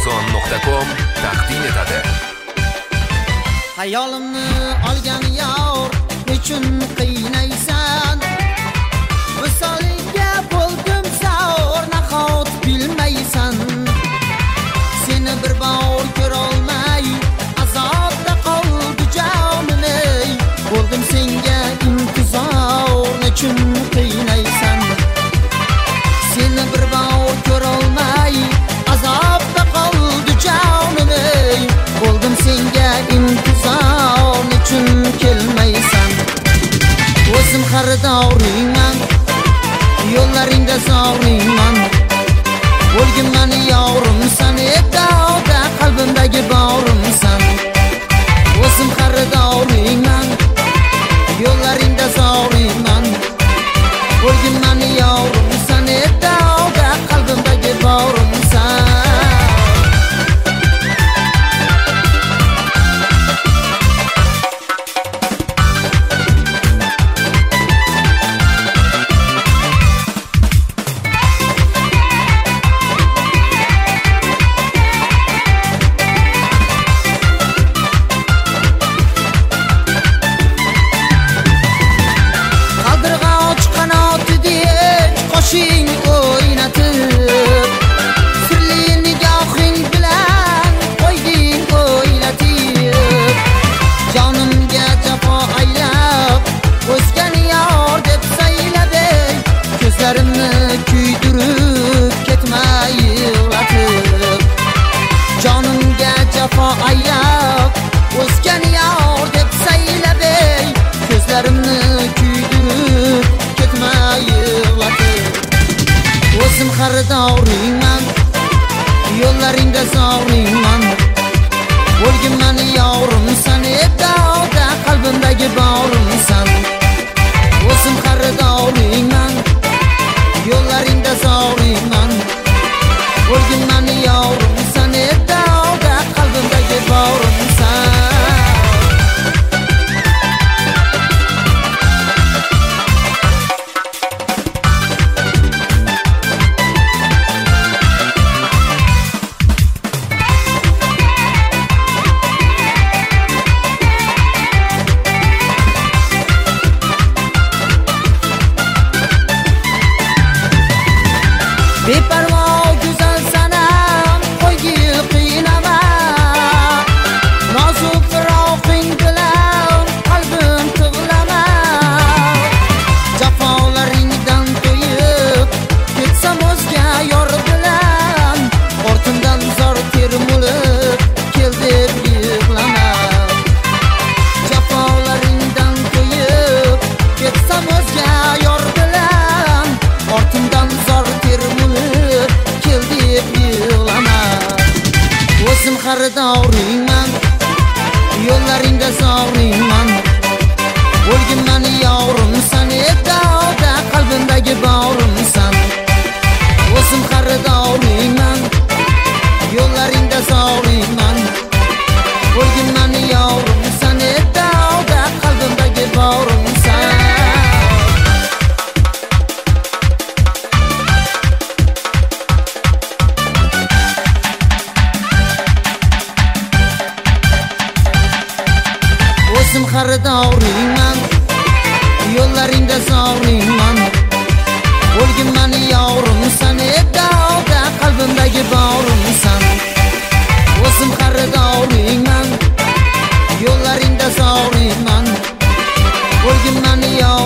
Arzon.com taqdim etadi. Hayolimni olgan yor, nechun qiynaysan? Visolingga bo'ldim saur, nahot bilmaysan? Seni bir bor ko'rolmay, azobda qoldi jonim ey. Bo'ldim senga intizor, nechun qiynaysan? Seni bir bor ko'rolmay, azobda qoldi jonim ey. Bo'ldim senga intizor, nechun kelmaysan? O'zim xaridoringman, yo'llaringda zoringman. O'lgimman yorimsan, edda qalbimdagi borimsan. O'zim xaridoringman, yo'llaringda zoringman. O'lgimman yorimsan, edda qalbimdagi borimsan. Qo'shing o'ynatib, sirli nigohing bilan qo'yding o'ylatib. Jonimga jafo aylab, o'zgan yor deb saylab ey. Ko'zlarimni kuydirib, ketmay yig'latib. Jonimga jafo aylab, o'zgan yor deb saylab ey. Ko'zlarimni kuydirib, ketmay yig'latib. O'zim xaridoringman, yo'llaringda zoringman. O'lgimman yorimsan, edda qalbimdagi borimsan. O'zim xaridoringman, yo'llaringda zoringman. O'lgimman yorimsan, edda qalbimdagi borimsan. Beparvo go'zal sanam, qo'ygil qiynama. Nozik firoqing bilan qalbim tig'lama. Jafolaringdan to'yib, ketsam o'zga yor bilan. Ortimdan zor termulib, kel deb yig'lama. Jafolaringdan to'yib, ketsam o'zga yor bilan. Ortimdan zor termulib, kel deb yig'lama. O'zim xaridoringman, yo'llaringda zoringman. O'lgimman yorimsan, edda qalbimdagi borimsan. O'zim xaridoringman, yo'llaringda zoringman. O'lgimman yorimsan, edda qalbimdagi borimsan. O'zim xaridoringman, yo'llaringda zoringman. O'lgimman yorimsan, edda qalbimdagi borimsan. O'zim xaridoringman, yo'llaringda zoringman. O'lgimman